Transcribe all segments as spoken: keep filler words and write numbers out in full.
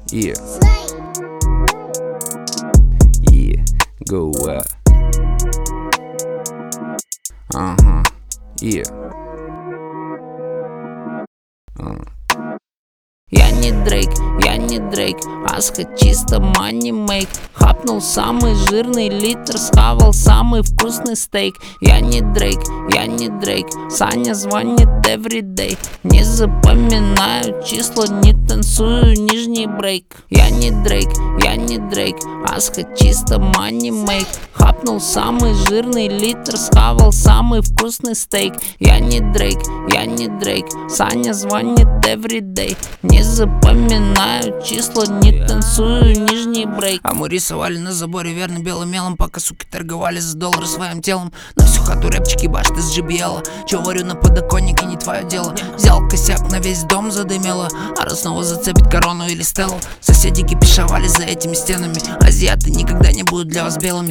Yeah. Yeah. Go up. Uh-huh. Yeah. Uh. Я не Дрейк, я не Дрейк, Аска чисто money make. Хапнул самый жирный литр, схавал самый вкусный стейк. Я не Дрейк, я не Дрейк, Саня звонит everyday. Не запоминаю числа, не танцую нижний брейк. Я не Дрейк, я не Дрейк, Аска чисто money make. Хапнул самый жирный литр, схавал самый вкусный стейк. Я не Дрейк, я не Дрейк, Саня звонит everyday. Не запоминаю числа, не танцую нижний брейк. А мы рисовали на заборе верно белым мелом, пока суки торговали за доллары своим телом. На всю хату рэпчики башты с джи би эл. Чё варю на подоконнике, не твое дело. Взял косяк, на весь дом задымело. А раз снова зацепит корону или стеллу. Соседи кипишовали за этими стенами. Азиаты никогда не будут для вас белыми.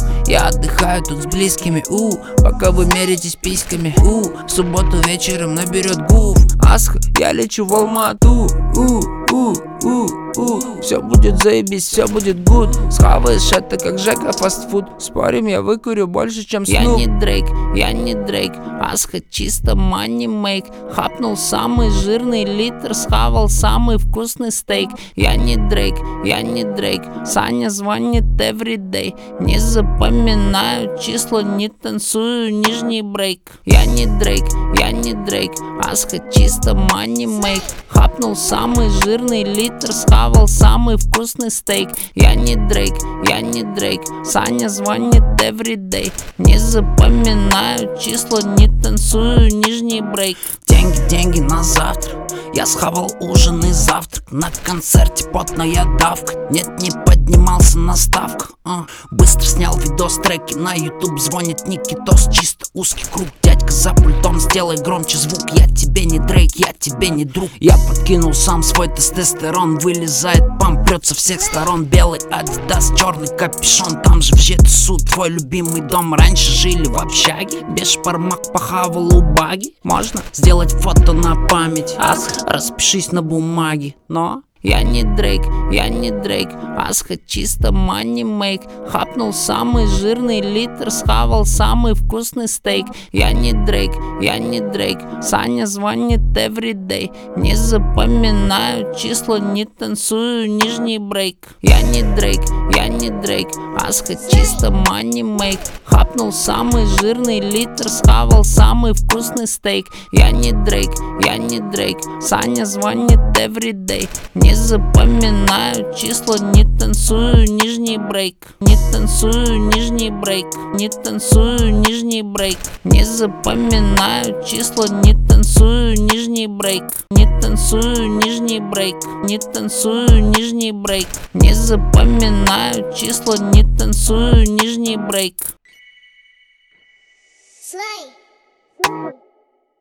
Я отдыхаю тут с близкими, у, пока вы меритесь письками, у, в субботу вечером наберет гуф. Асха, я лечу в Алмату, у, у, у, у. Все будет заебись, все будет гуд. Схаваешь это как Жека фастфуд. Спорим, я выкурю больше, чем Снуп. Я не Дрейк, я не Дрейк, Аска чисто money make. Хапнул самый жирный литр, схавал самый вкусный стейк. Я не Дрейк, я не Дрейк, Саня звонит everyday. Не запоминаю числа, не танцую нижний брейк. Я не Дрейк, я не Дрейк, Аска чисто money make. Хапнул самый жирный литр, схавал самый вкусный стейк. Я не Дрейк, я не Дрейк, Саня звонит everyday. Не запоминаю числа, не танцую нижний брейк. Деньги, деньги на завтра. Я схавал ужин и завтрак. На концерте потная давка. Нет, не поднимался на ставках. а. Быстро снял видос, треки на ютуб. Звонит Никитос, чисто узкий круг. Дядька за пультом, сделай громче звук. Я тебе не Дрейк, я тебе не друг. Я подкинул сам свой тестостерон. Вылезает памп, прет со всех сторон. Белый адидас, черный капюшон. Там же в Жетсу твой любимый дом. Раньше жили в общаге. Без шпармак похавал у баги. Можно сделать фото на память. Ас, распишись на бумаге. Но я не Дрейк, я не Дрейк, Аска чисто money make. Хапнул самый жирный литр, схавал самый вкусный стейк. Я не Дрейк, я не Дрейк, Саня звонит everyday. Не запоминаю числа, не танцую нижний брейк. Я не Дрейк, я не Дрейк, Аска чисто money make. Хапнул самый жирный литр, схавал самый вкусный стейк. Я не Дрейк, я не Дрейк, Саня звонит everyday. Не запоминаю числа, не танцую нижний брейк. Не танцую нижний брейк, не танцую нижний брейк. Не запоминаю числа, не танцую нижний брейк. Не танцую нижний брейк, не танцую нижний брейк. Не запоминаю числа, не танцую нижний брейк. Slay.